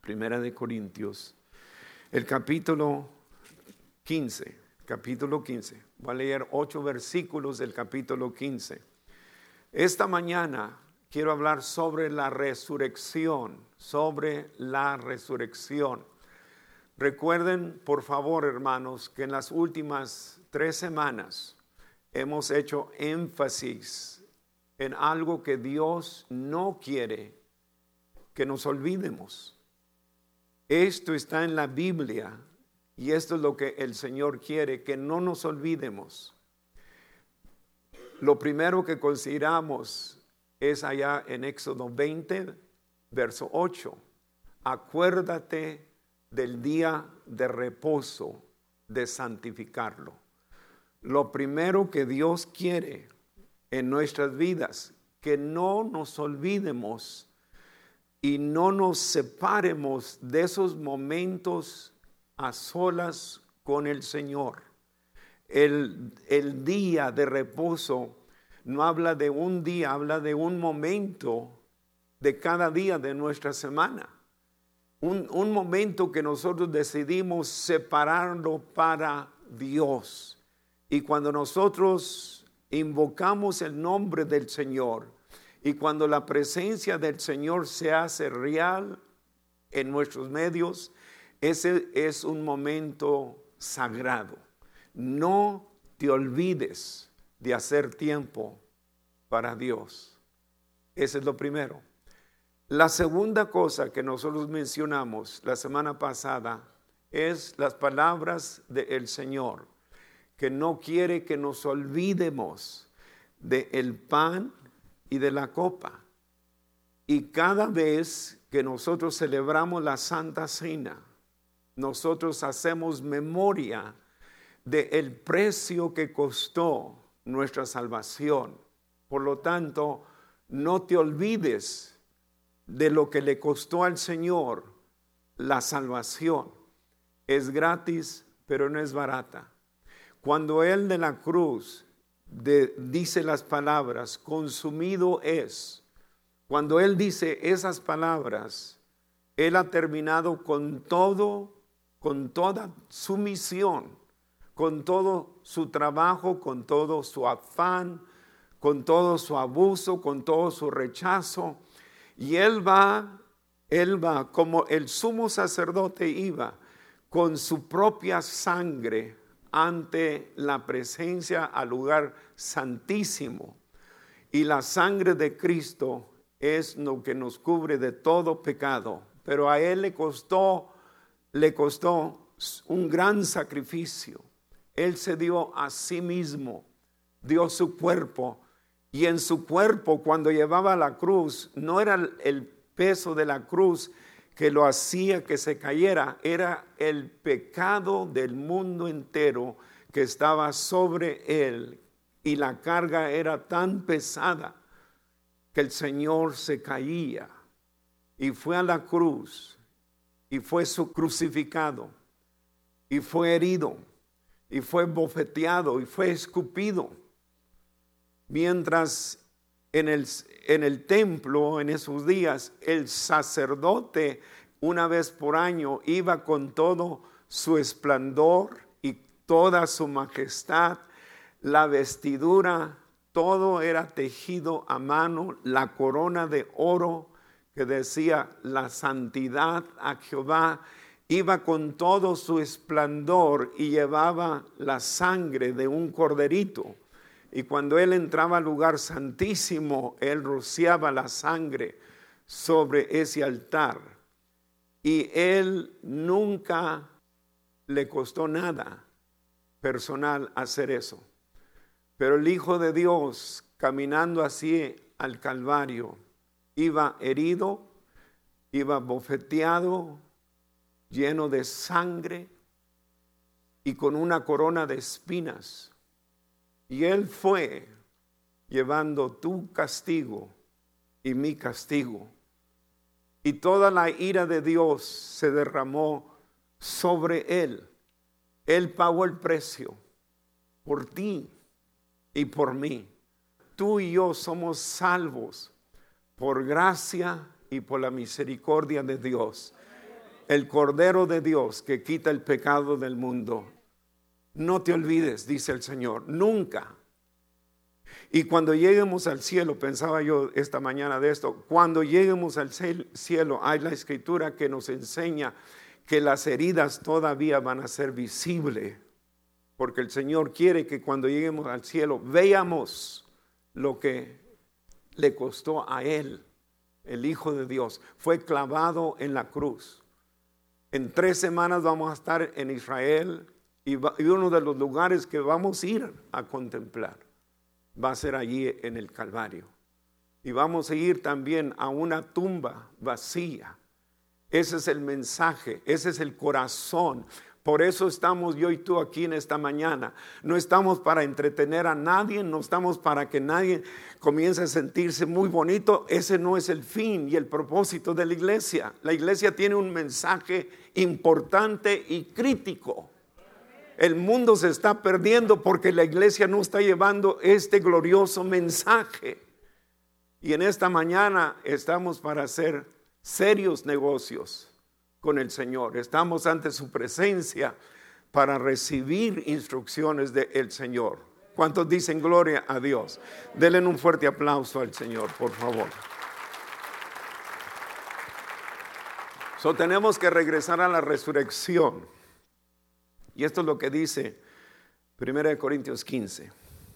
Primera de Corintios, el capítulo 15. Voy a leer 8 versículos del capítulo 15. Esta mañana quiero hablar sobre la resurrección, Recuerden, por favor, hermanos, que en las últimas 3 semanas hemos hecho énfasis en algo que Dios no quiere que nos olvidemos. Esto está en la Biblia y esto es lo que el Señor quiere, que no nos olvidemos. Lo primero que consideramos es allá en Éxodo 20, verso 8. Acuérdate del día de reposo, de santificarlo. Lo primero que Dios quiere en nuestras vidas, que no nos olvidemos y no nos separemos de esos momentos a solas con el Señor. El día de reposo no habla de un día, habla de un momento de cada día de nuestra semana. Un momento que nosotros decidimos separarlo para Dios. Y cuando nosotros invocamos el nombre del Señor y cuando la presencia del Señor se hace real en nuestros medios, ese es un momento sagrado. No te olvides de hacer tiempo para Dios. Ese es lo primero. La segunda cosa que nosotros mencionamos la semana pasada es las palabras del Señor, que no quiere que nos olvidemos del pan y de la copa. Y cada vez que nosotros celebramos la Santa Cena, nosotros hacemos memoria del precio que costó nuestra salvación. Por lo tanto, no te olvides de lo que le costó al Señor la salvación. Es gratis, pero no es barata. Cuando Él de la cruz dice las palabras, consumido es, cuando Él dice esas palabras, Él ha terminado con todo, con toda su misión, con todo su trabajo, con todo su afán, con todo su abuso, con todo su rechazo. Y Él va como el sumo sacerdote iba, con su propia sangre ante la presencia al lugar santísimo. Y la sangre de Cristo es lo que nos cubre de todo pecado. Pero a Él le costó un gran sacrificio. Él se dio a sí mismo, dio su cuerpo. Y en su cuerpo, cuando llevaba la cruz, no era el peso de la cruz que lo hacía que se cayera, era el pecado del mundo entero que estaba sobre Él. Y la carga era tan pesada que el Señor se caía y fue a la cruz y fue crucificado y fue herido y fue bofeteado y fue escupido. Mientras en el templo en esos días el sacerdote una vez por año iba con todo su esplendor y toda su majestad, la vestidura, todo era tejido a mano, la corona de oro que decía la santidad a Jehová, iba con todo su esplendor y llevaba la sangre de un corderito. Y cuando Él entraba al lugar santísimo, Él rociaba la sangre sobre ese altar. Y Él nunca le costó nada personal hacer eso. Pero el Hijo de Dios, caminando así al Calvario, iba herido, iba bofeteado, lleno de sangre y con una corona de espinas. Y Él fue llevando tu castigo y mi castigo. Y toda la ira de Dios se derramó sobre Él. Él pagó el precio por ti y por mí. Tú y yo somos salvos por gracia y por la misericordia de Dios. el Cordero de Dios que quita el pecado del mundo. No te olvides, dice el Señor, nunca. Y cuando lleguemos al cielo, pensaba yo esta mañana de esto, cuando lleguemos al cielo, hay la escritura que nos enseña que las heridas todavía van a ser visibles, porque el Señor quiere que cuando lleguemos al cielo veamos lo que le costó a Él, el Hijo de Dios. Fue clavado en la cruz. En 3 semanas vamos a estar en Israel y uno de los lugares que vamos a ir a contemplar va a ser allí en el Calvario. Y vamos a ir también a una tumba vacía. Ese es el mensaje, ese es el corazón. Por eso estamos yo y tú aquí en esta mañana. No estamos para entretener a nadie, no estamos para que nadie comience a sentirse muy bonito. Ese no es el fin y el propósito de la iglesia. La iglesia tiene un mensaje importante y crítico. El mundo se está perdiendo porque la iglesia no está llevando este glorioso mensaje. Y en esta mañana estamos para hacer serios negocios con el Señor. Estamos ante su presencia para recibir instrucciones del Señor. ¿Cuántos dicen gloria a Dios? Denle un fuerte aplauso al Señor, por favor. Tenemos que regresar a la resurrección. Y esto es lo que dice 1 Corintios 15.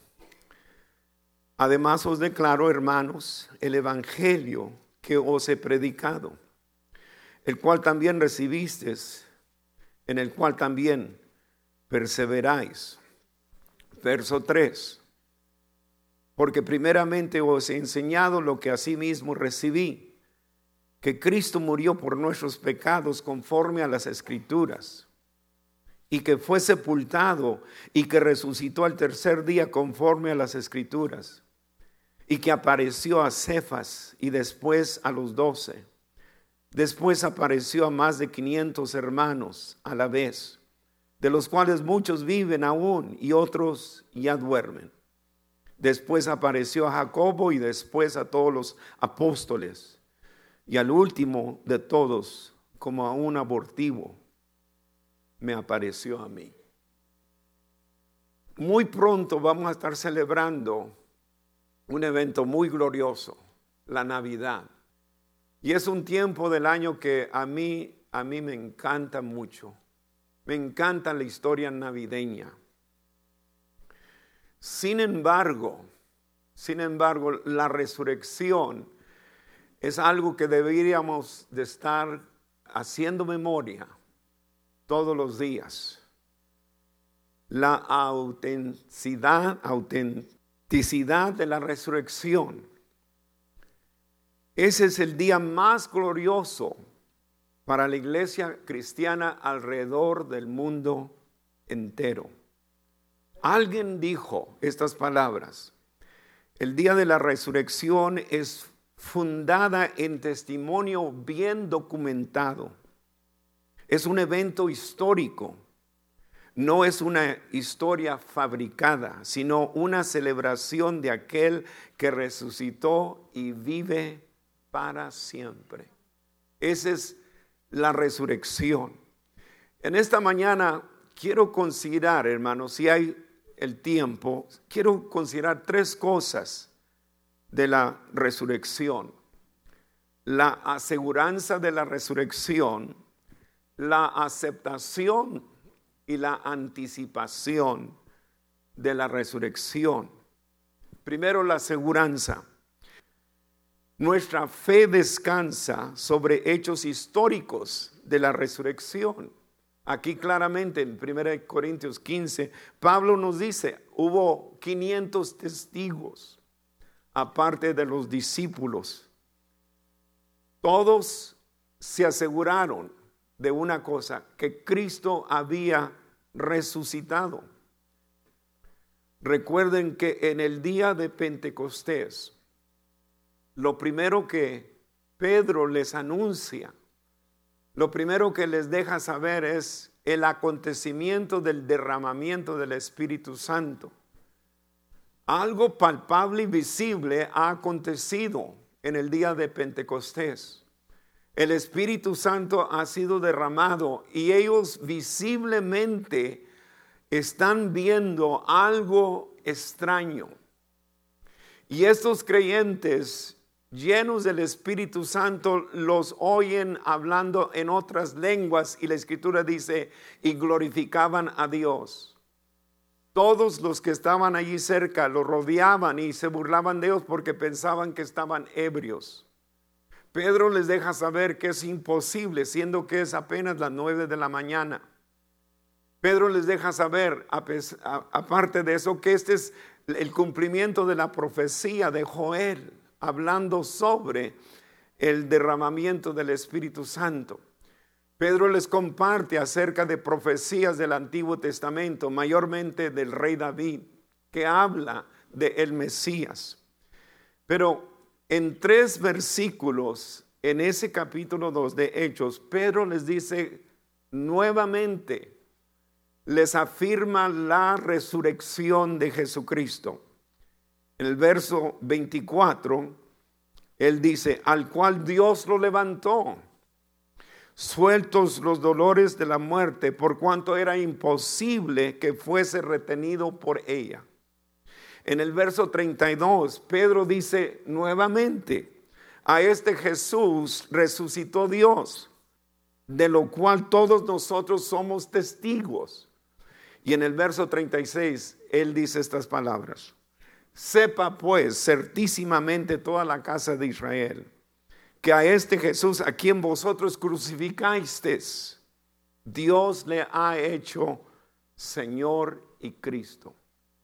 Además os declaro, hermanos, el evangelio que os he predicado, el cual también recibisteis, en el cual también perseveráis. Verso 3. Porque primeramente os he enseñado lo que asimismo recibí, que Cristo murió por nuestros pecados conforme a las Escrituras, y que fue sepultado y que resucitó al tercer día conforme a las Escrituras, y que apareció a Cefas y después a los 12. Después apareció a más de 500 hermanos a la vez, de los cuales muchos viven aún y otros ya duermen. Después apareció a Jacobo y después a todos los apóstoles, y al último de todos, como a un abortivo, me apareció a mí. Muy pronto vamos a estar celebrando un evento muy glorioso, la Navidad. Y es un tiempo del año que a mí me encanta mucho. Me encanta la historia navideña. Sin embargo, la resurrección es algo que deberíamos de estar haciendo memoria todos los días. La autenticidad de la resurrección. Ese es el día más glorioso para la iglesia cristiana alrededor del mundo entero. Alguien dijo estas palabras: el día de la resurrección es fundada en testimonio bien documentado. Es un evento histórico, no es una historia fabricada, sino una celebración de aquel que resucitó y vive para siempre. Esa es la resurrección. En esta mañana quiero considerar, hermanos, si hay el tiempo, quiero considerar 3 cosas de la resurrección: la aseguranza de la resurrección, la aceptación y la anticipación de la resurrección. Primero, la aseguranza. Nuestra fe descansa sobre hechos históricos de la resurrección. Aquí claramente en 1 Corintios 15, Pablo nos dice, hubo 500 testigos, aparte de los discípulos. Todos se aseguraron de una cosa, que Cristo había resucitado. Recuerden que en el día de Pentecostés, lo primero que Pedro les anuncia, lo primero que les deja saber es el acontecimiento del derramamiento del Espíritu Santo. Algo palpable y visible ha acontecido en el día de Pentecostés. El Espíritu Santo ha sido derramado y ellos visiblemente están viendo algo extraño. Y estos creyentes llenos del Espíritu Santo los oyen hablando en otras lenguas, y la Escritura dice, y glorificaban a Dios. Todos los que estaban allí cerca lo rodeaban y se burlaban de ellos porque pensaban que estaban ebrios. Pedro les deja saber que es imposible, siendo que es apenas las 9 de la mañana. Pedro les deja saber, aparte de eso, que este es el cumplimiento de la profecía de Joel, hablando sobre el derramamiento del Espíritu Santo. Pedro les comparte acerca de profecías del Antiguo Testamento, mayormente del rey David, que habla de el Mesías. Pero en 3 versículos, en ese capítulo 2 de Hechos, Pedro les dice nuevamente, les afirma la resurrección de Jesucristo. En el verso 24, él dice, al cual Dios lo levantó, sueltos los dolores de la muerte, por cuanto era imposible que fuese retenido por ella. En el verso 32, Pedro dice nuevamente, a este Jesús resucitó Dios, de lo cual todos nosotros somos testigos. Y en el verso 36, él dice estas palabras, sepa pues certísimamente toda la casa de Israel, que a este Jesús a quien vosotros crucificasteis, Dios le ha hecho Señor y Cristo.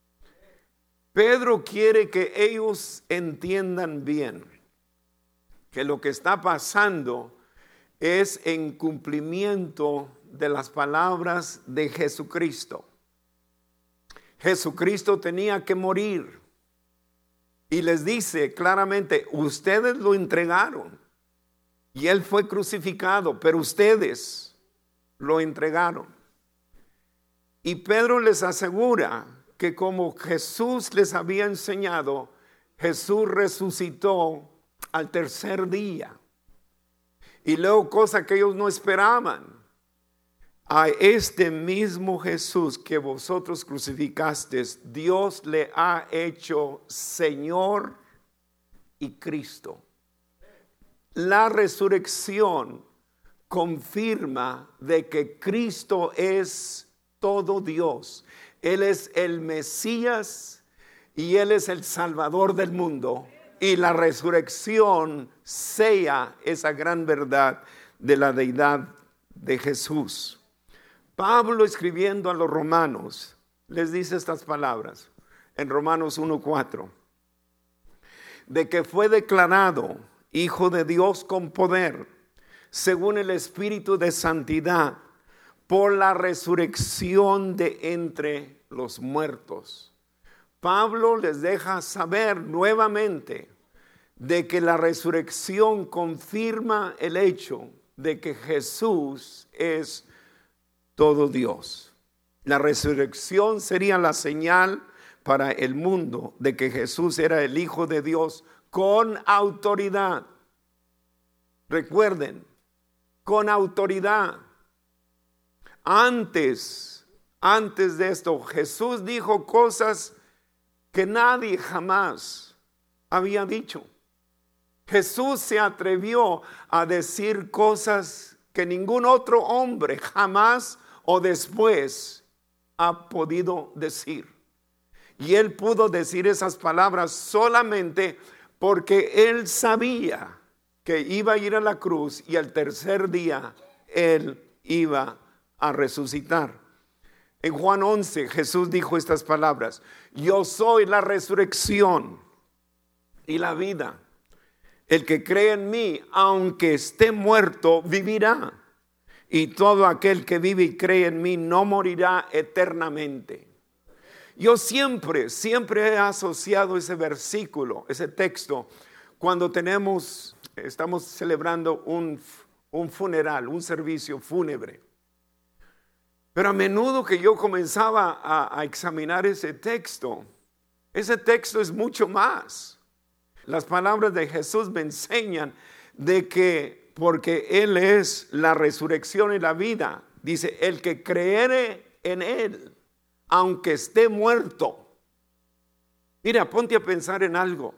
Pedro quiere que ellos entiendan bien que lo que está pasando es en cumplimiento de las palabras de Jesucristo. Jesucristo tenía que morir y les dice claramente, ustedes lo entregaron y él fue crucificado, pero ustedes lo entregaron. Y Pedro les asegura que como Jesús les había enseñado, Jesús resucitó al tercer día. Y luego, cosa que ellos no esperaban, a este mismo Jesús que vosotros crucificasteis, Dios le ha hecho Señor y Cristo. La resurrección confirma de que Cristo es todo Dios. Él es el Mesías y Él es el Salvador del mundo. Y la resurrección sella esa gran verdad de la deidad de Jesús. Pablo, escribiendo a los romanos, les dice estas palabras en Romanos 1:4, de que fue declarado Hijo de Dios con poder, según el Espíritu de santidad, por la resurrección de entre los muertos. Pablo les deja saber nuevamente de que la resurrección confirma el hecho de que Jesús es todo Dios. La resurrección sería la señal para el mundo de que Jesús era el Hijo de Dios con autoridad. Recuerden, con autoridad. Antes de esto, Jesús dijo cosas que nadie jamás había dicho. Jesús se atrevió a decir cosas que ningún otro hombre jamás o después ha podido decir. Y él pudo decir esas palabras solamente porque él sabía que iba a ir a la cruz y al tercer día él iba a resucitar. En Juan 11 Jesús dijo estas palabras: yo soy la resurrección y la vida. El que cree en mí, aunque esté muerto, vivirá. Y todo aquel que vive y cree en mí no morirá eternamente. Yo siempre he asociado ese versículo, ese texto, cuando estamos celebrando un funeral, un servicio fúnebre. Pero a menudo que yo comenzaba a examinar ese texto es mucho más. Las palabras de Jesús me enseñan de que porque Él es la resurrección y la vida. Dice, el que creyere en Él, aunque esté muerto. Mira, ponte a pensar en algo.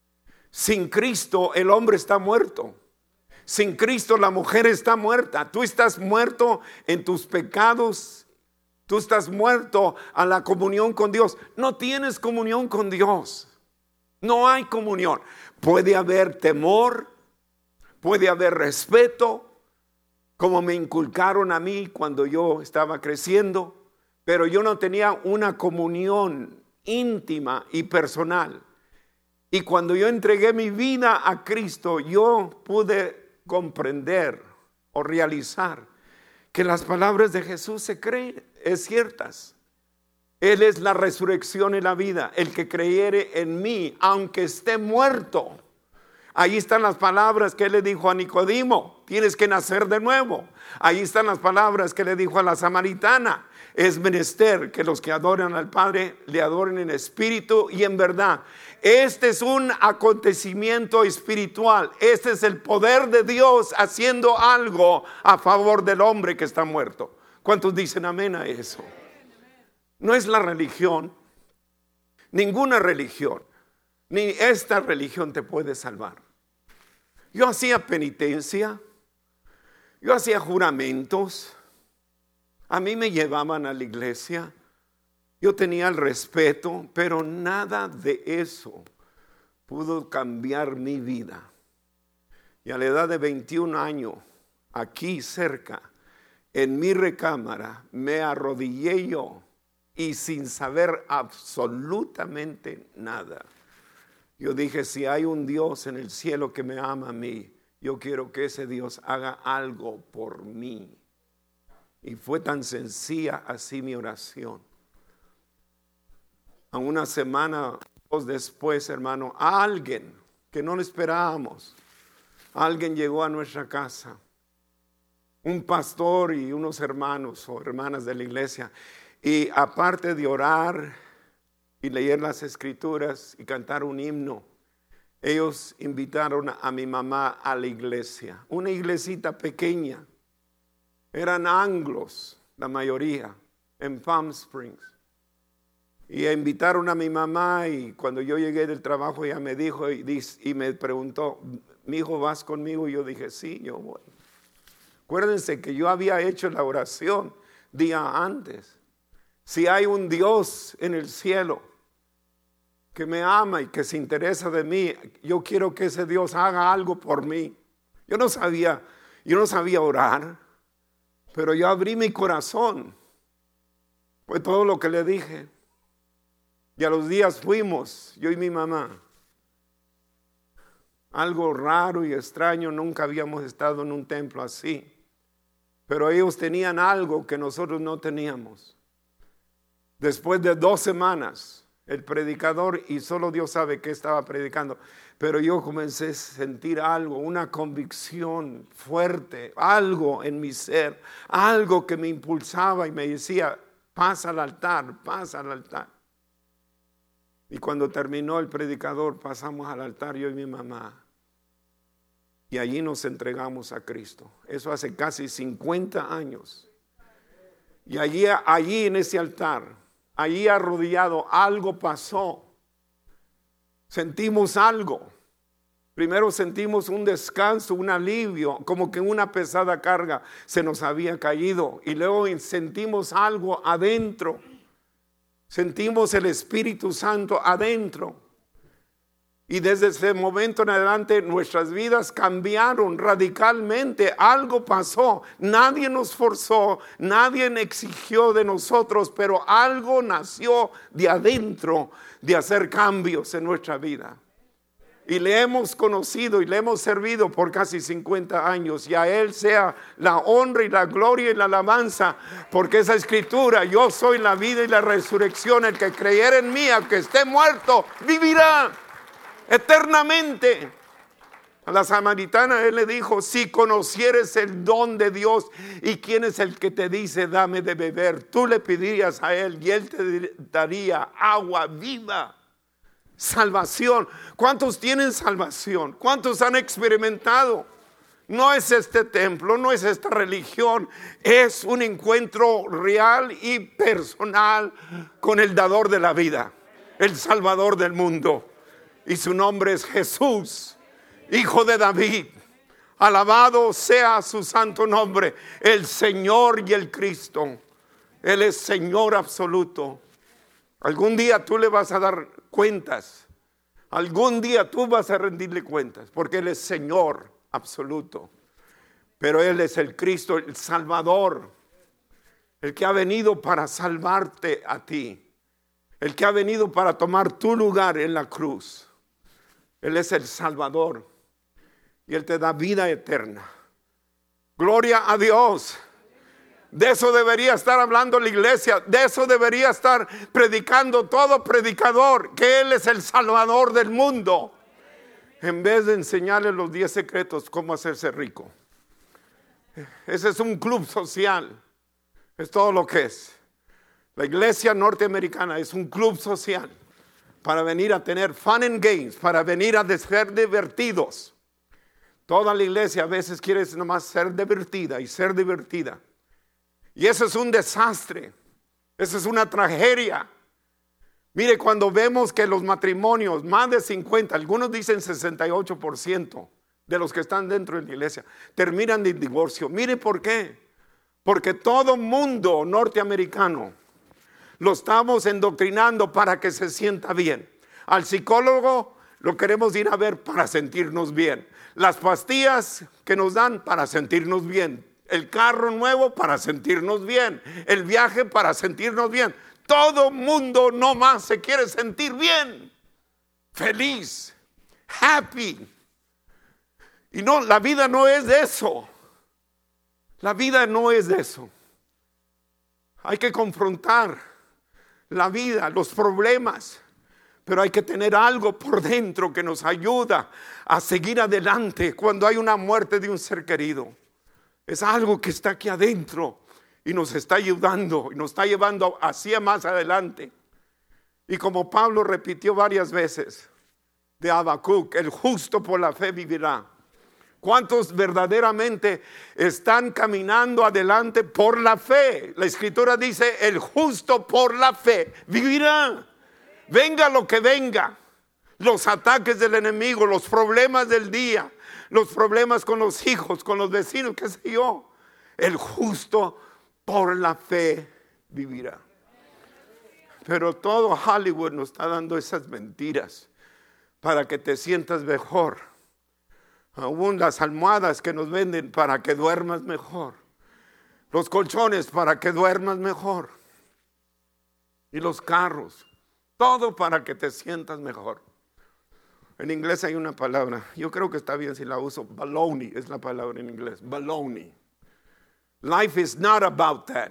Sin Cristo el hombre está muerto. Sin Cristo la mujer está muerta. Tú estás muerto en tus pecados. Tú estás muerto a la comunión con Dios. No tienes comunión con Dios. No hay comunión. Puede haber temor, puede haber respeto, como me inculcaron a mí cuando yo estaba creciendo, pero yo no tenía una comunión íntima y personal. Y cuando yo entregué mi vida a Cristo, yo pude comprender o realizar que las palabras de Jesús se creen, es ciertas. Él es la resurrección y la vida. El que creyere en mí, aunque esté muerto. Ahí están las palabras que Él le dijo a Nicodimo: tienes que nacer de nuevo. Ahí están las palabras que le dijo a la samaritana: es menester que los que adoran al Padre le adoren en espíritu y en verdad. Este es un acontecimiento espiritual. Este es el poder de Dios haciendo algo a favor del hombre que está muerto. ¿Cuántos dicen amén a eso? No es la religión, ninguna religión, ni esta religión te puede salvar. Yo hacía penitencia, yo hacía juramentos, a mí me llevaban a la iglesia, yo tenía el respeto, pero nada de eso pudo cambiar mi vida. Y a la edad de 21 años, aquí cerca, en mi recámara, me arrodillé yo. Y sin saber absolutamente nada, yo dije: si hay un Dios en el cielo que me ama a mí, yo quiero que ese Dios haga algo por mí. Y fue tan sencilla así mi oración. A una semana o dos después, hermano, alguien que no lo esperábamos, alguien llegó a nuestra casa, un pastor y unos hermanos o hermanas de la iglesia. Y aparte de orar y leer las escrituras y cantar un himno, ellos invitaron a mi mamá a la iglesia. Una iglesita pequeña. Eran anglos, la mayoría, en Palm Springs. Y invitaron a mi mamá, y cuando yo llegué del trabajo ella me dijo y me preguntó: mi hijo, ¿vas conmigo? Y yo dije: sí, yo voy. Acuérdense que yo había hecho la oración día antes. Si hay un Dios en el cielo que me ama y que se interesa de mí, yo quiero que ese Dios haga algo por mí. Yo no sabía orar, pero yo abrí mi corazón. Fue todo lo que le dije. Y a los días fuimos, yo y mi mamá. Algo raro y extraño, nunca habíamos estado en un templo así. Pero ellos tenían algo que nosotros no teníamos. Después de 2 semanas, el predicador, y solo Dios sabe qué estaba predicando, pero yo comencé a sentir algo, una convicción fuerte, algo en mi ser, algo que me impulsaba y me decía: pasa al altar, pasa al altar. Y cuando terminó el predicador, pasamos al altar yo y mi mamá. Y allí nos entregamos a Cristo. Eso hace casi 50 años. Y allí en ese altar, allí arrodillado, algo pasó. Sentimos algo. Primero sentimos un descanso, un alivio, como que una pesada carga se nos había caído. Y luego sentimos algo adentro. Sentimos el Espíritu Santo adentro. Y desde ese momento en adelante nuestras vidas cambiaron radicalmente. Algo pasó. Nadie nos forzó, nadie exigió de nosotros, pero algo nació de adentro de hacer cambios en nuestra vida. Y le hemos conocido y le hemos servido por casi 50 años. Y a Él sea la honra y la gloria y la alabanza. Porque esa escritura: yo soy la vida y la resurrección. El que creyere en mí, aunque esté muerto, vivirá eternamente. A la samaritana Él le dijo: si conocieres el don de Dios y quién es el que te dice dame de beber, tú le pedirías a Él y Él te daría agua viva. Salvación. ¿Cuántos tienen salvación? ¿Cuántos han experimentado No es este templo, no es esta religión, es un encuentro real y personal con el dador de la vida, el Salvador del mundo. Y su nombre es Jesús, Hijo de David. Alabado sea su santo nombre, el Señor y el Cristo. Él es Señor absoluto. Algún día tú le vas a dar cuentas. Algún día tú vas a rendirle cuentas, porque Él es Señor absoluto. Pero Él es el Cristo, el Salvador, el que ha venido para salvarte a ti, el que ha venido para tomar tu lugar en la cruz. Él es el Salvador y Él te da vida eterna. Gloria a Dios. De eso debería estar hablando la iglesia, de eso debería estar predicando todo predicador, que Él es el Salvador del mundo, en vez de enseñarle los 10 secretos cómo hacerse rico. Ese es un club social, es todo lo que es. La iglesia norteamericana es un club social para venir a tener fun and games, para venir a ser divertidos. Toda la iglesia a veces quiere nomás ser divertida y ser divertida. Y eso es un desastre, eso es una tragedia. Mire, cuando vemos que los matrimonios, más de 50, algunos dicen 68% de los que están dentro de la iglesia, terminan en divorcio. Mire por qué. Porque todo mundo norteamericano lo estamos endoctrinando para que se sienta bien. Al psicólogo lo queremos ir a ver para sentirnos bien. Las pastillas que nos dan para sentirnos bien. El carro nuevo para sentirnos bien. El viaje para sentirnos bien. Todo mundo nomás se quiere sentir bien. Feliz. Happy. Y no, la vida no es de eso. La vida no es de eso. Hay que confrontar la vida, los problemas. Pero hay que tener algo por dentro que nos ayuda a seguir adelante cuando hay una muerte de un ser querido. Es algo que está aquí adentro y nos está ayudando y nos está llevando hacia más adelante. Y como Pablo repitió varias veces de Habacuc, el justo por la fe vivirá. ¿Cuántos verdaderamente están caminando adelante por la fe? La escritura dice, el justo por la fe vivirá. Venga lo que venga, los ataques del enemigo, los problemas del día, los problemas con los hijos, con los vecinos, qué sé yo. El justo por la fe vivirá. Pero todo Hollywood nos está dando esas mentiras para que te sientas mejor. Aún las almohadas que nos venden para que duermas mejor. Los colchones para que duermas mejor. Y los carros. Todo para que te sientas mejor. En inglés hay una palabra, yo creo que está bien si la uso, baloney es la palabra en inglés, baloney. Life is not about that.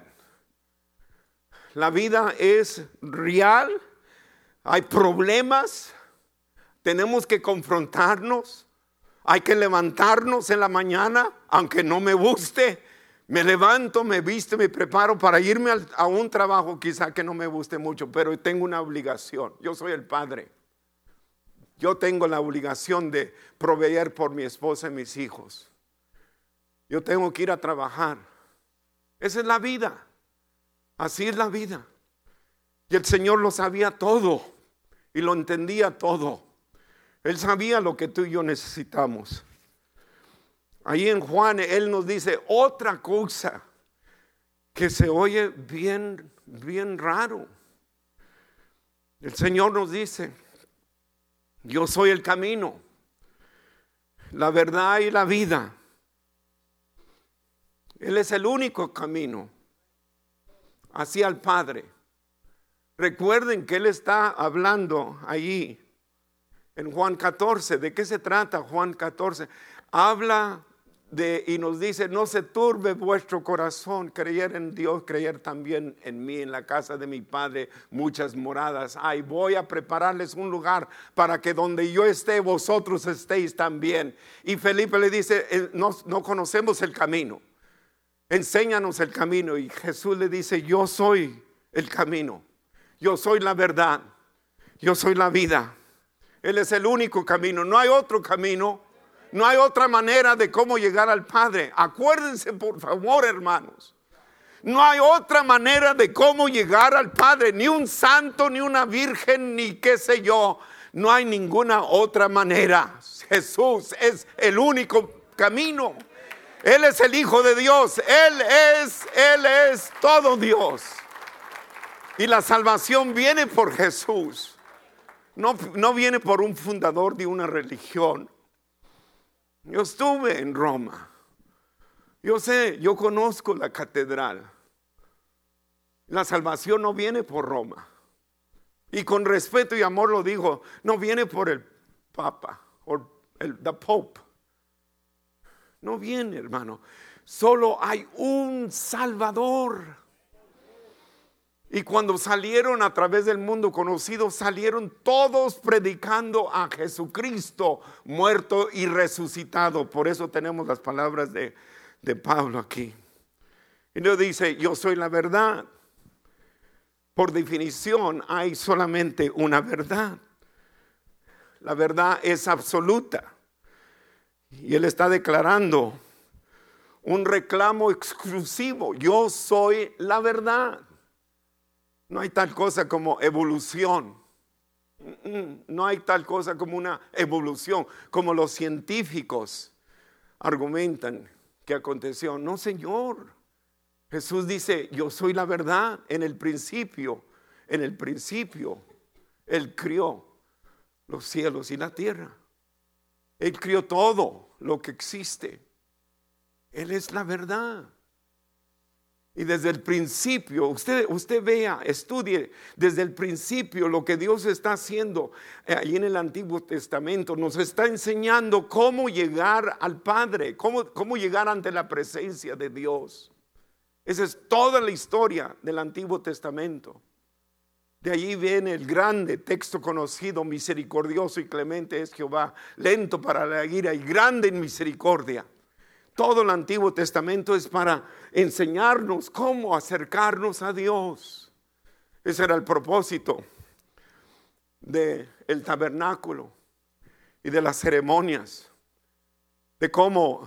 La vida es real, hay problemas, tenemos que confrontarnos, hay que levantarnos en la mañana, aunque no me guste. Me levanto, me visto, me preparo para irme a un trabajo quizá que no me guste mucho, pero tengo una obligación. Yo soy el padre. Yo tengo la obligación de proveer por mi esposa y mis hijos. Yo tengo que ir a trabajar. Esa es la vida. Así es la vida. Y el Señor lo sabía todo y lo entendía todo. Él sabía lo que tú y yo necesitamos. Ahí en Juan, Él nos dice otra cosa que se oye bien raro. El Señor nos dice, yo soy el camino, la verdad y la vida. Él es el único camino hacia el Padre. Recuerden que Él está hablando allí en Juan 14. ¿De qué se trata Juan 14? Habla y nos dice, no se turbe vuestro corazón, creer en Dios, creer también en mí. En la casa de mi Padre muchas moradas hay. Voy a prepararles un lugar para que donde yo esté, vosotros estéis también. Y Felipe le dice, no conocemos el camino, enséñanos el camino. Y Jesús le dice, yo soy el camino, yo soy la verdad, yo soy la vida. Él es el único camino, no hay otro camino. No hay otra manera de cómo llegar al Padre. Acuérdense, por favor, hermanos. No hay otra manera de cómo llegar al Padre. Ni un santo, ni una virgen, ni qué sé yo. No hay ninguna otra manera. Jesús es el único camino. Él es el Hijo de Dios. Él es todo Dios. Y la salvación viene por Jesús. No viene por un fundador de una religión. Yo estuve en Roma. Yo sé, yo conozco la catedral. La salvación no viene por Roma. Y con respeto y amor lo digo, no viene por el Papa o the Pope. No viene, hermano. Solo hay un Salvador. Y cuando salieron a través del mundo conocido, salieron todos predicando a Jesucristo muerto y resucitado. Por eso tenemos las palabras de Pablo aquí. Y nos dice, yo soy la verdad. Por definición hay solamente una verdad. La verdad es absoluta. Y él está declarando un reclamo exclusivo. Yo soy la verdad. No hay tal cosa como evolución. No hay tal cosa como una evolución, como los científicos argumentan que aconteció. No, Señor. Jesús dice, yo soy la verdad. En el principio, Él crió los cielos y la tierra. Él crió todo lo que existe. Él es la verdad. Y desde el principio, usted vea, estudie desde el principio lo que Dios está haciendo allí en el Antiguo Testamento. Nos está enseñando cómo llegar al Padre, cómo llegar ante la presencia de Dios. Esa es toda la historia del Antiguo Testamento. De allí viene el grande texto conocido, misericordioso y clemente es Jehová, lento para la ira y grande en misericordia. Todo el Antiguo Testamento es para enseñarnos cómo acercarnos a Dios. Ese era el propósito del tabernáculo y de las ceremonias. De cómo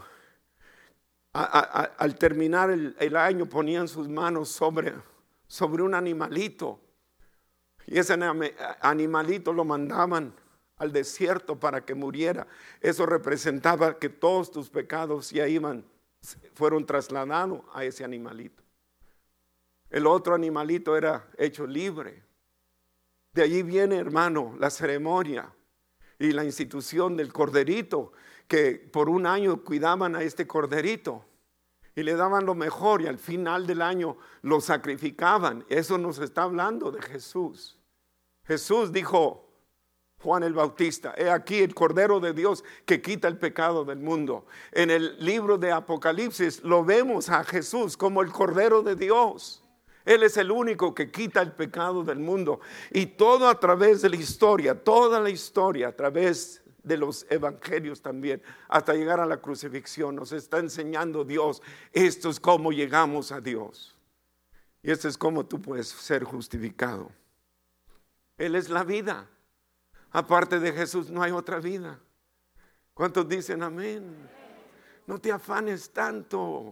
al terminar el año ponían sus manos sobre un animalito. Y ese animalito lo mandaban al desierto para que muriera. Eso representaba que todos tus pecados ya fueron trasladados a ese animalito. El otro animalito era hecho libre. De allí viene, hermano, la ceremonia y la institución del corderito, que por un año cuidaban a este corderito y le daban lo mejor y al final del año lo sacrificaban. Eso nos está hablando de Jesús. Jesús dijo, Juan el Bautista, he aquí el Cordero de Dios que quita el pecado del mundo. En el libro de Apocalipsis lo vemos a Jesús como el Cordero de Dios. Él es el único que quita el pecado del mundo. Y todo a través de la historia, toda la historia a través de los evangelios también, hasta llegar a la crucifixión, nos está enseñando Dios. Esto es cómo llegamos a Dios. Y esto es cómo tú puedes ser justificado. Él es la vida. Aparte de Jesús no hay otra vida. ¿Cuántos dicen amén? No te afanes tanto.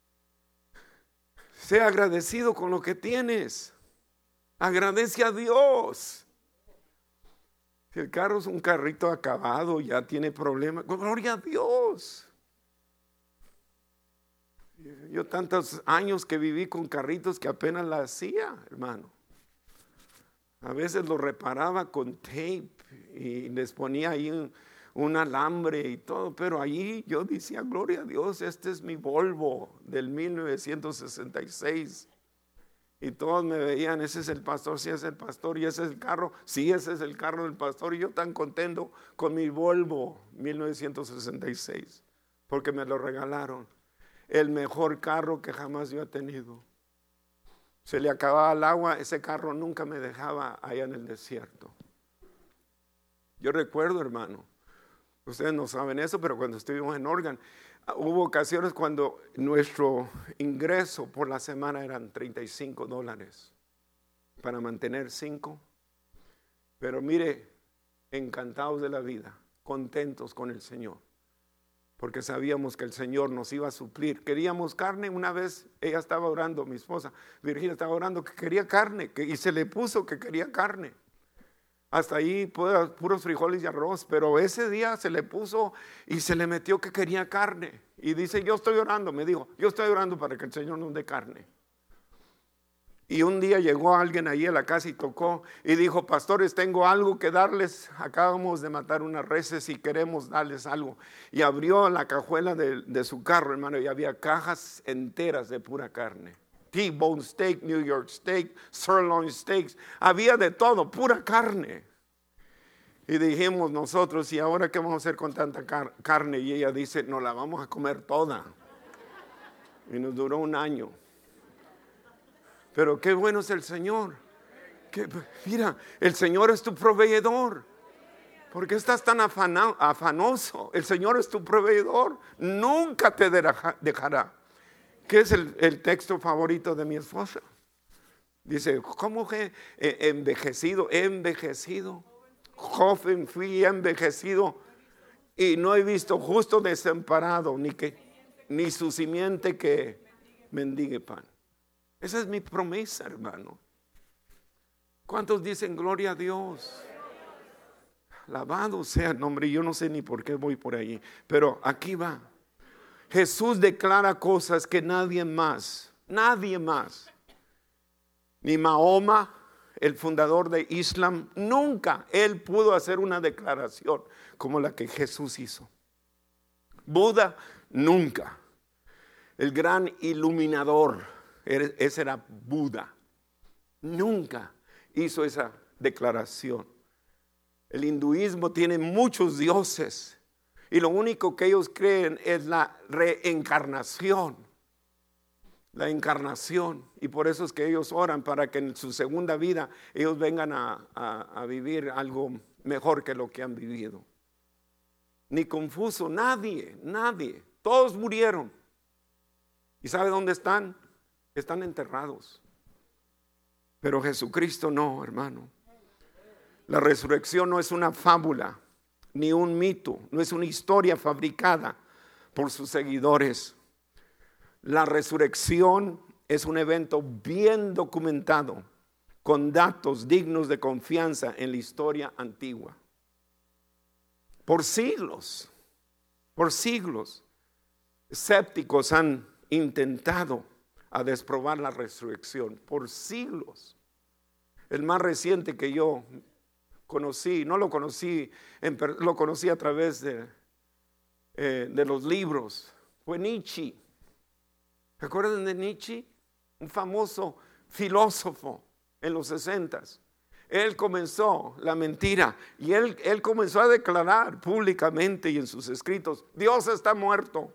Sea agradecido con lo que tienes. Agradece a Dios. Si el carro es un carrito acabado, ya tiene problemas, gloria a Dios. Yo tantos años que viví con carritos que apenas la hacía, hermano. A veces lo reparaba con tape y les ponía ahí un alambre y todo, pero allí yo decía, gloria a Dios, este es mi Volvo del 1966. Y todos me veían, ese es el pastor, sí, ese es el pastor, y ese es el carro, sí, ese es el carro del pastor. Y yo tan contento con mi Volvo 1966, porque me lo regalaron. El mejor carro que jamás yo he tenido. Se le acababa el agua, ese carro nunca me dejaba allá en el desierto. Yo recuerdo, hermano, ustedes no saben eso, pero cuando estuvimos en Oregon, hubo ocasiones cuando nuestro ingreso por la semana eran $35 para mantener 5. Pero mire, encantados de la vida, contentos con el Señor. porque sabíamos que el Señor nos iba a suplir. Queríamos carne. Una vez ella estaba orando, mi esposa Virginia estaba orando que quería carne, y se le puso que quería carne. Hasta ahí puros frijoles y arroz, pero ese día se le puso y se le metió que quería carne. Y dice, yo estoy orando, me dijo, yo estoy orando para que el Señor nos dé carne. Y un día llegó alguien ahí a la casa y tocó y dijo, pastores, tengo algo que darles. Acabamos de matar unas reses y queremos darles algo. Y abrió la cajuela de su carro, hermano, y había cajas enteras de pura carne. T-bone steak, New York steak, sirloin steaks. Había de todo, pura carne. Y dijimos nosotros, ¿y ahora qué vamos a hacer con tanta carne? Y ella dice, nos la vamos a comer toda. Y nos duró un año. Pero qué bueno es el Señor. Mira, el Señor es tu proveedor. ¿Por qué estás tan afanoso? El Señor es tu proveedor. Nunca te dejará. ¿Qué es el texto favorito de mi esposa? Dice, ¿cómo que envejecido? He envejecido. Joven fui envejecido y no he visto justo desamparado, ni su simiente que mendigue pan. Esa es mi promesa, hermano. ¿Cuántos dicen gloria a Dios? Alabado sea el nombre. Yo no sé ni por qué voy por ahí, pero aquí va. Jesús declara cosas que nadie más, ni Mahoma, el fundador de Islam, nunca él pudo hacer una declaración como la que Jesús hizo. Buda, nunca. El gran iluminador, ese era Buda, nunca hizo esa declaración. El hinduismo tiene muchos dioses y lo único que ellos creen es la reencarnación. La encarnación, y por eso es que ellos oran para que en su segunda vida ellos vengan a vivir algo mejor que lo que han vivido. Ni Confucio, nadie, todos murieron. ¿Y sabe dónde están? Están enterrados. Pero Jesucristo no, hermano. La resurrección no es una fábula, ni un mito, no es una historia fabricada por sus seguidores. La resurrección es un evento bien documentado, con datos dignos de confianza en la historia antigua. Por siglos, escépticos han intentado a desprobar la resurrección, por siglos. El más reciente que yo conocí, lo conocí a través de los libros, fue Nietzsche. ¿Se acuerdan de Nietzsche? Un famoso filósofo en los 60s. Él comenzó la mentira y él comenzó a declarar públicamente y en sus escritos, Dios está muerto.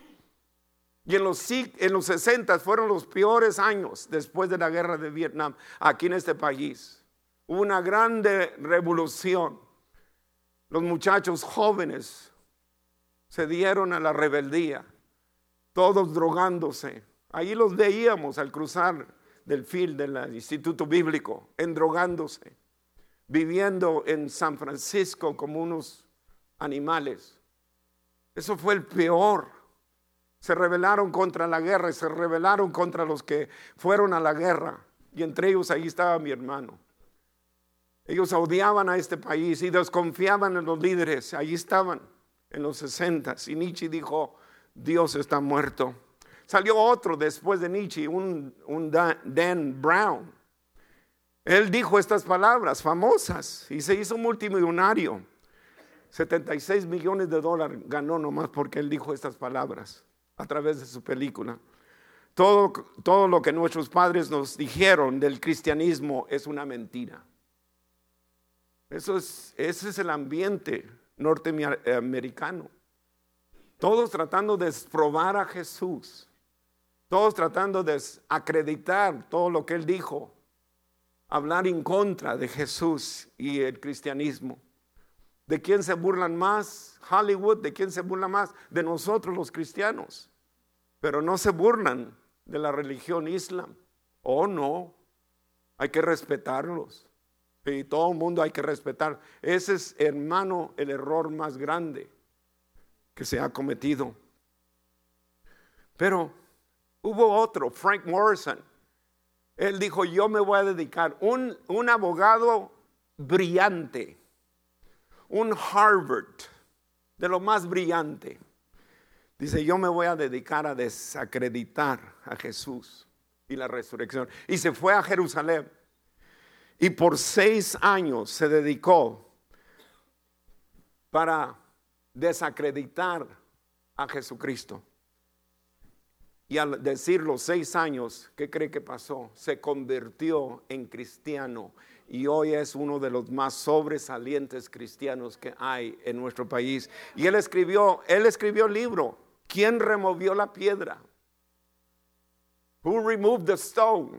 Y en los 60 fueron los peores años después de la guerra de Vietnam aquí en este país. Hubo una grande revolución. Los muchachos jóvenes se dieron a la rebeldía, todos drogándose. Ahí los veíamos al cruzar del field del Instituto Bíblico, endrogándose, viviendo en San Francisco como unos animales. Eso fue el peor. Se rebelaron contra la guerra y se rebelaron contra los que fueron a la guerra. Y entre ellos ahí estaba mi hermano. Ellos odiaban a este país y desconfiaban en los líderes. Allí estaban en los 60s. Y Nietzsche dijo, Dios está muerto. Salió otro después de Nietzsche, un Dan Brown. Él dijo estas palabras famosas y se hizo multimillonario. $76 millones ganó nomás porque él dijo estas palabras a través de su película. Todo lo que nuestros padres nos dijeron del cristianismo es una mentira. Ese es el ambiente norteamericano. Todos tratando de probar a Jesús. Todos tratando de acreditar todo lo que él dijo. Hablar en contra de Jesús y el cristianismo. ¿De quién se burlan más? Hollywood. ¿De quién se burla más? De nosotros los cristianos. Pero no se burlan de la religión islam. Oh, no. Hay que respetarlos. Y todo el mundo hay que respetar. Ese es, hermano, el error más grande. que se ha cometido. Pero hubo otro, Frank Morrison. Él dijo, yo me voy a dedicar, un abogado brillante, un Harvard, de lo más brillante. Dice, yo me voy a dedicar a desacreditar a Jesús y la resurrección. Y se fue a Jerusalén. Y por 6 años se dedicó para desacreditar a Jesucristo. Y al decir los 6 años, ¿qué cree que pasó? Se convirtió en cristiano y hoy es uno de los más sobresalientes cristianos que hay en nuestro país. Y él escribió el libro, ¿Quién removió la piedra? Who removed the stone?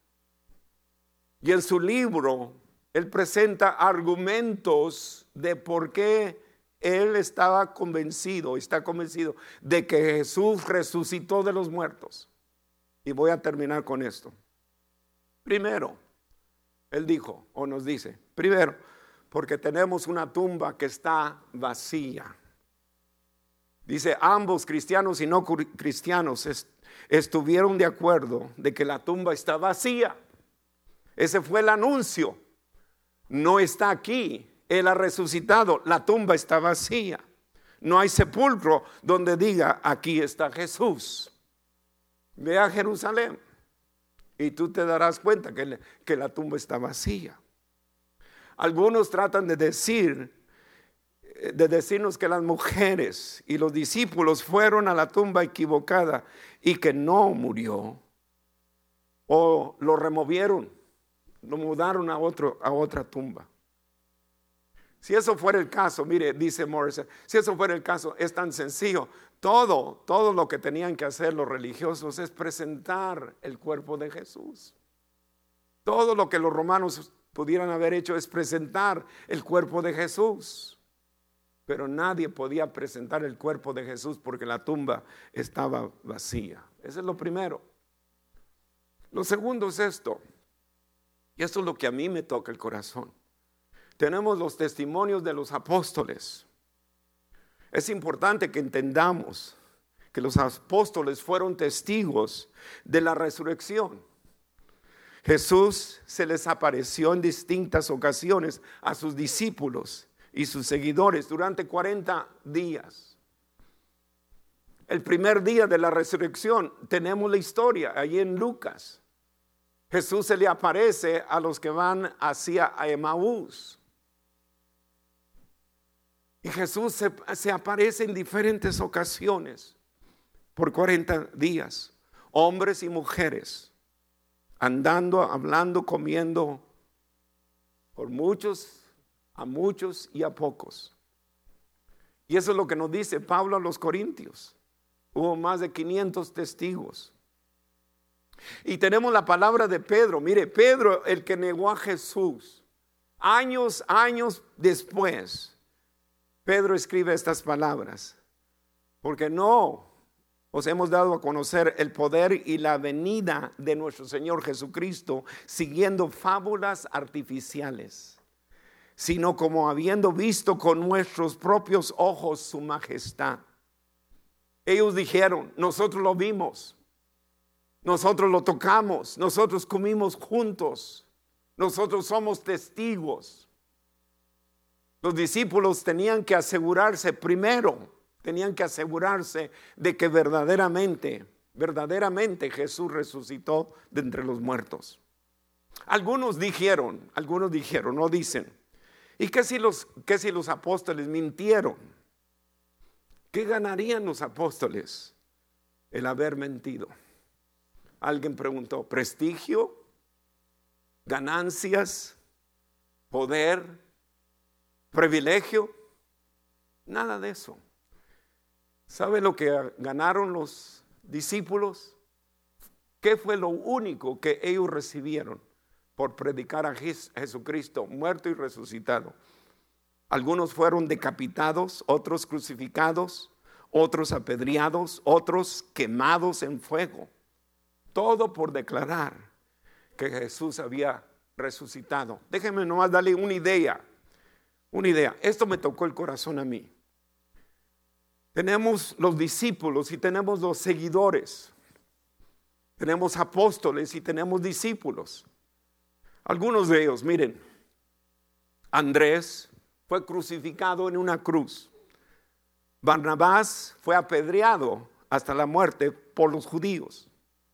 Y en su libro, él presenta argumentos de por qué él está convencido de que Jesús resucitó de los muertos. Y voy a terminar con esto. Primero, él dijo, o nos dice, primero, porque tenemos una tumba que está vacía. Dice, ambos cristianos y no cristianos estuvieron de acuerdo de que la tumba está vacía. Ese fue el anuncio. No está aquí. Él ha resucitado, la tumba está vacía. No hay sepulcro donde diga, aquí está Jesús. Ve a Jerusalén y tú te darás cuenta que la tumba está vacía. Algunos tratan de decirnos que las mujeres y los discípulos fueron a la tumba equivocada y que no murió. O lo removieron, lo mudaron a otra tumba. Si eso fuera el caso, mire, dice Morrison, si eso fuera el caso, es tan sencillo. Todo lo que tenían que hacer los religiosos es presentar el cuerpo de Jesús. Todo lo que los romanos pudieran haber hecho es presentar el cuerpo de Jesús. Pero nadie podía presentar el cuerpo de Jesús porque la tumba estaba vacía. Eso es lo primero. Lo segundo es esto, y esto es lo que a mí me toca el corazón. Tenemos los testimonios de los apóstoles. Es importante que entendamos que los apóstoles fueron testigos de la resurrección. Jesús se les apareció en distintas ocasiones a sus discípulos y sus seguidores durante 40 días. El primer día de la resurrección tenemos la historia allí en Lucas. Jesús se le aparece a los que van hacia Emaús. Y Jesús se aparece en diferentes ocasiones por 40 días. Hombres y mujeres andando, hablando, comiendo, por muchos, a muchos y a pocos. Y eso es lo que nos dice Pablo a los Corintios. Hubo más de 500 testigos. Y tenemos la palabra de Pedro. Mire, Pedro, el que negó a Jesús, años después, Pedro escribe estas palabras, porque no os hemos dado a conocer el poder y la venida de nuestro Señor Jesucristo siguiendo fábulas artificiales, sino como habiendo visto con nuestros propios ojos su majestad. Ellos dijeron, nosotros lo vimos, nosotros lo tocamos, nosotros comimos juntos, nosotros somos testigos. Los discípulos tenían que asegurarse de que verdaderamente Jesús resucitó de entre los muertos. Algunos dijeron, no dicen, ¿y qué si los apóstoles mintieron? ¿Qué ganarían los apóstoles el haber mentido? Alguien preguntó, ¿prestigio? ¿Ganancias? ¿Poder? ¿Privilegio? Nada de eso. ¿Sabe lo que ganaron los discípulos? ¿Qué fue lo único que ellos recibieron por predicar a Jesucristo muerto y resucitado? Algunos fueron decapitados, otros crucificados, otros apedreados, otros quemados en fuego. Todo por declarar que Jesús había resucitado. Déjenme nomás darle una idea. Esto me tocó el corazón a mí. Tenemos los discípulos y tenemos los seguidores. Tenemos apóstoles y tenemos discípulos. Algunos de ellos, miren, Andrés fue crucificado en una cruz. Barnabás fue apedreado hasta la muerte por los judíos.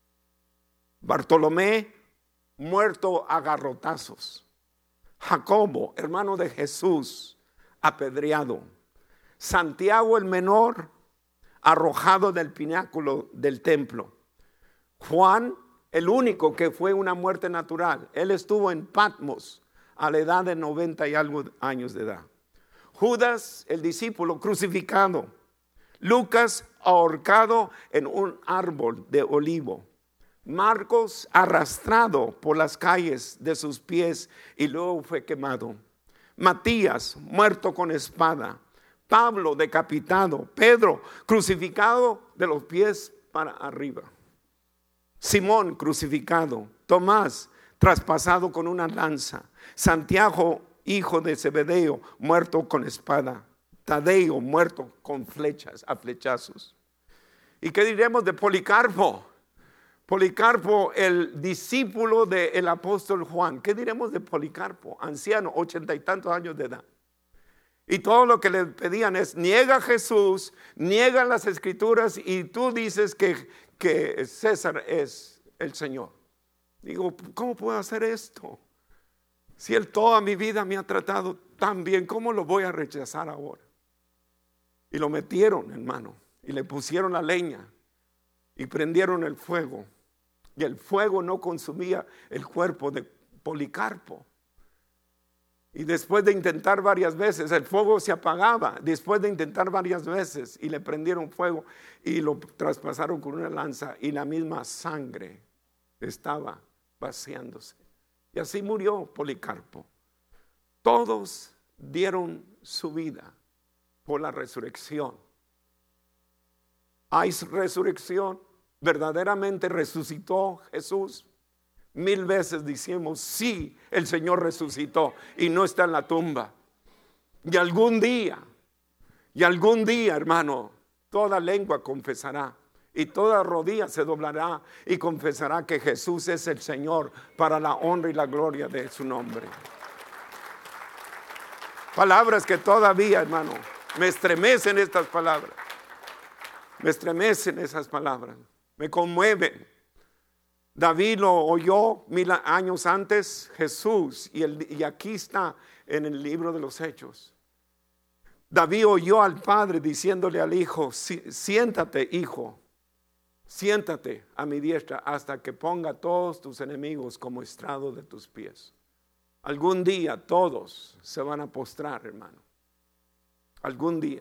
Bartolomé, muerto a garrotazos. Jacobo, hermano de Jesús, apedreado. Santiago el menor, arrojado del pináculo del templo. Juan, el único que fue una muerte natural. Él estuvo en Patmos a la edad de 90 y algo años de edad. Judas, el discípulo, crucificado. Lucas, ahorcado en un árbol de olivo. Marcos, arrastrado por las calles de sus pies y luego fue quemado. Matías, muerto con espada. Pablo, decapitado. Pedro, crucificado de los pies para arriba. Simón, crucificado. Tomás, traspasado con una lanza. Santiago, hijo de Zebedeo, muerto con espada. Tadeo, muerto con flechas, a flechazos. ¿Y qué diremos de Policarpo? Policarpo, el discípulo del apóstol Juan. ¿Qué diremos de Policarpo? Anciano, 80 y tantos años de edad. Y todo lo que le pedían es: niega a Jesús, niega las escrituras y tú dices que César es el Señor. Digo, ¿cómo puedo hacer esto? Si él toda mi vida me ha tratado tan bien, ¿cómo lo voy a rechazar ahora? Y lo metieron, hermano, y le pusieron la leña y prendieron el fuego. Y el fuego no consumía el cuerpo de Policarpo. Y después de intentar varias veces, el fuego se apagaba. Después de intentar varias veces y le prendieron fuego y lo traspasaron con una lanza y la misma sangre estaba vaciándose. Y así murió Policarpo. Todos dieron su vida por la resurrección. ¿Hay resurrección? ¿Verdaderamente resucitó Jesús? 1000 veces decimos sí, el Señor resucitó y no está en la tumba. Y algún día, hermano, toda lengua confesará y toda rodilla se doblará y confesará que Jesús es el Señor, para la honra y la gloria de su nombre. Palabras que todavía, hermano, me estremecen estas palabras. Me estremecen esas palabras. Me conmueven. David lo oyó 1000 años antes, Jesús, y aquí está en el libro de los Hechos. David oyó al padre diciéndole al hijo: siéntate, hijo, siéntate a mi diestra hasta que ponga a todos tus enemigos como estrado de tus pies. Algún día todos se van a postrar, hermano. Algún día.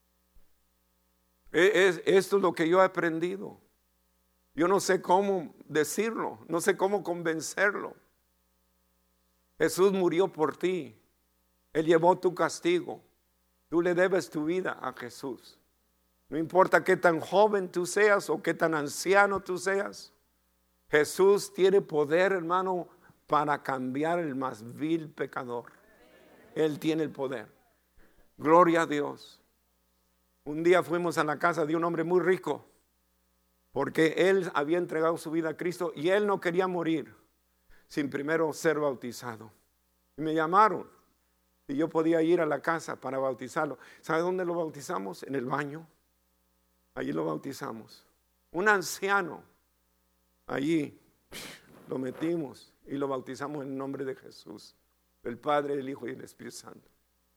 Esto es lo que yo he aprendido. Yo no sé cómo decirlo, no sé cómo convencerlo. Jesús murió por ti. Él llevó tu castigo. Tú le debes tu vida a Jesús. No importa qué tan joven tú seas o qué tan anciano tú seas. Jesús tiene poder, hermano, para cambiar el más vil pecador. Él tiene el poder. Gloria a Dios. Un día fuimos a la casa de un hombre muy rico, porque él había entregado su vida a Cristo y él no quería morir sin primero ser bautizado. Y me llamaron y yo podía ir a la casa para bautizarlo. ¿Sabe dónde lo bautizamos? En el baño. Allí lo bautizamos. Un anciano. Allí lo metimos y lo bautizamos en el nombre de Jesús, el Padre, el Hijo y el Espíritu Santo.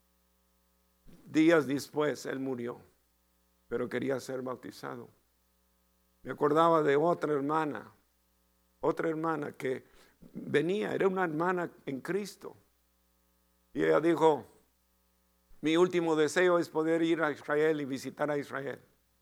Días después él murió, pero quería ser bautizado. Me acordaba de otra hermana que venía, era una hermana en Cristo. Y ella dijo: mi último deseo es poder ir a Israel y visitar a Israel.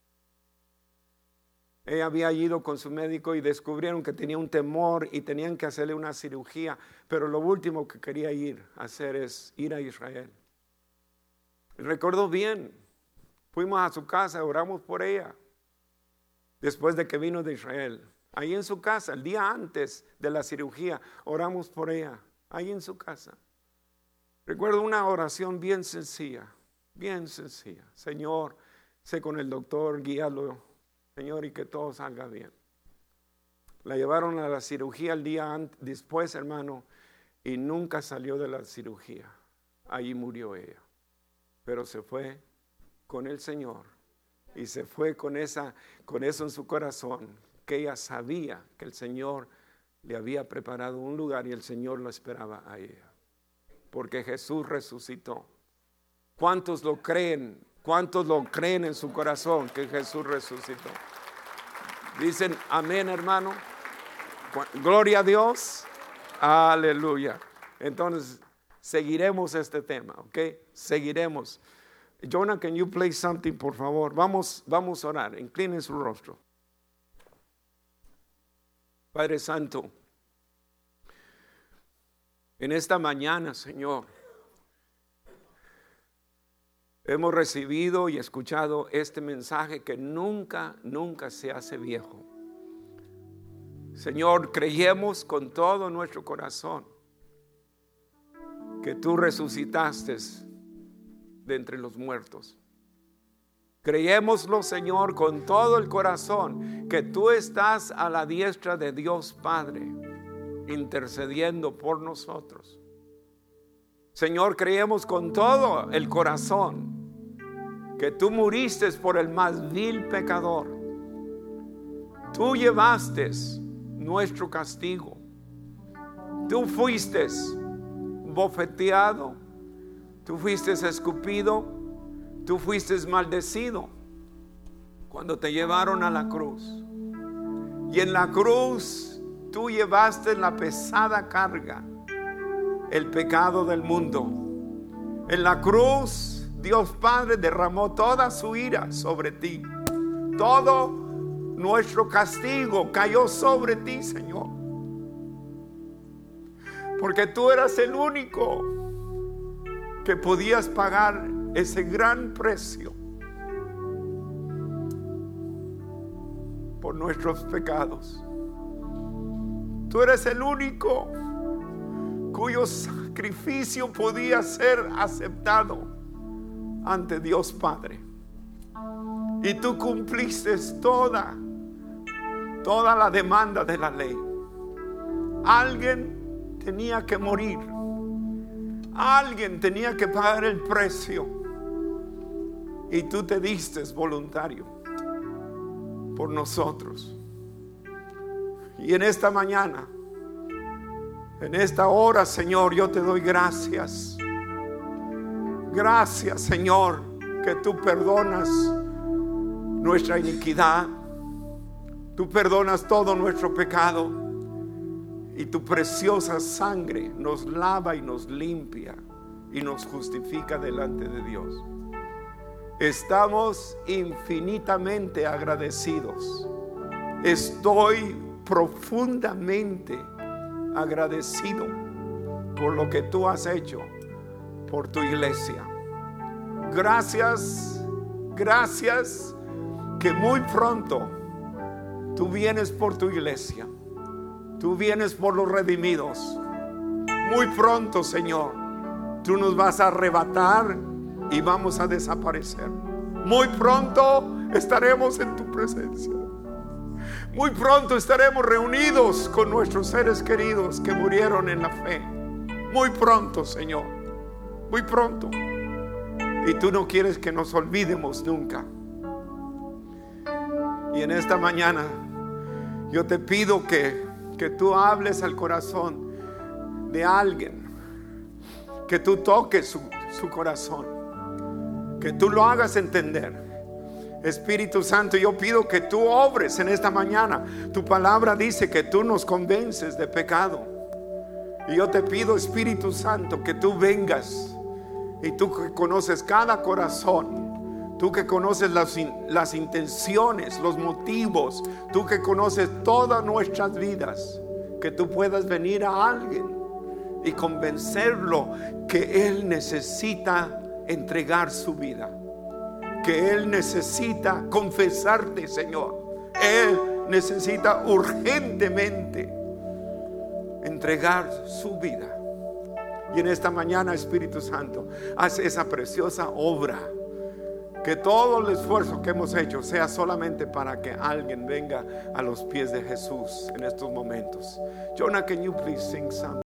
Ella había ido con su médico y descubrieron que tenía un temor y tenían que hacerle una cirugía, pero lo último que quería ir a hacer es ir a Israel. Recuerdo bien, fuimos a su casa, oramos por ella. Después de que vino de Israel, ahí en su casa, el día antes de la cirugía, oramos por ella, ahí en su casa. Recuerdo una oración bien sencilla, Señor, sé con el doctor, guíalo, Señor, y que todo salga bien. La llevaron a la cirugía el día después, hermano, y nunca salió de la cirugía. Allí murió ella. Pero se fue con el Señor y se fue con eso en su corazón, que ella sabía que el Señor le había preparado un lugar y el Señor lo esperaba a ella. Porque Jesús resucitó. ¿Cuántos lo creen? ¿Cuántos lo creen en su corazón que Jesús resucitó? Dicen amén, hermano. Gloria a Dios. Aleluya. Entonces, seguiremos este tema, ¿ok? Seguiremos. Jonah, can you play something, por favor? Vamos a orar. Inclinen su rostro. Padre Santo, en esta mañana, Señor, hemos recibido y escuchado este mensaje que nunca se hace viejo. Señor, creemos con todo nuestro corazón que tú resucitaste de entre los muertos. Creémoslo, Señor, con todo el corazón, que tú estás a la diestra de Dios Padre, intercediendo por nosotros. Señor, creemos con todo el corazón que tú muriste por el más vil pecador. Tú llevaste nuestro castigo. Tú fuiste bofeteado, tú fuiste escupido, tú fuiste maldecido cuando te llevaron a la cruz. Y en la cruz tú llevaste la pesada carga, el pecado del mundo. En la cruz Dios Padre derramó toda su ira sobre ti. Todo nuestro castigo cayó sobre ti, Señor. Porque tú eras el único que podías pagar ese gran precio por nuestros pecados. Tú eres el único cuyo sacrificio podía ser aceptado ante Dios Padre. Y tú cumpliste toda la demanda de la ley. Alguien tenía que morir. Alguien tenía que pagar el precio. Y tú te diste voluntario por nosotros. Y en esta mañana, en esta hora, Señor, yo te doy gracias. Gracias, Señor, que tú perdonas nuestra iniquidad. Tú perdonas todo nuestro pecado. Y tu preciosa sangre nos lava y nos limpia y nos justifica delante de Dios. Estamos infinitamente agradecidos. Estoy profundamente agradecido por lo que tú has hecho por tu iglesia. Gracias que muy pronto tú vienes por tu iglesia. Tú vienes por los redimidos. Muy pronto, Señor, tú nos vas a arrebatar y vamos a desaparecer. Muy pronto estaremos en tu presencia. Muy pronto estaremos reunidos con nuestros seres queridos que murieron en la fe. Muy pronto, Señor. Muy pronto. Y tú no quieres que nos olvidemos nunca. Y en esta mañana yo te pido que tú hables al corazón de alguien, que tú toques su corazón, que tú lo hagas entender. Espíritu Santo, yo pido que tú obres en esta mañana. Tu palabra dice que tú nos convences de pecado. Y yo te pido, Espíritu Santo, que tú vengas. Y tú que conoces cada corazón, tú que conoces las intenciones, los motivos, tú que conoces todas nuestras vidas, que tú puedas venir a alguien y convencerlo que él necesita entregar su vida, que él necesita confesarte, Señor. Él necesita urgentemente entregar su vida. Y en esta mañana, Espíritu Santo, haz esa preciosa obra Que todo el esfuerzo que hemos hecho sea solamente para que alguien venga a los pies de Jesús en estos momentos. Jonah, can you please sing some?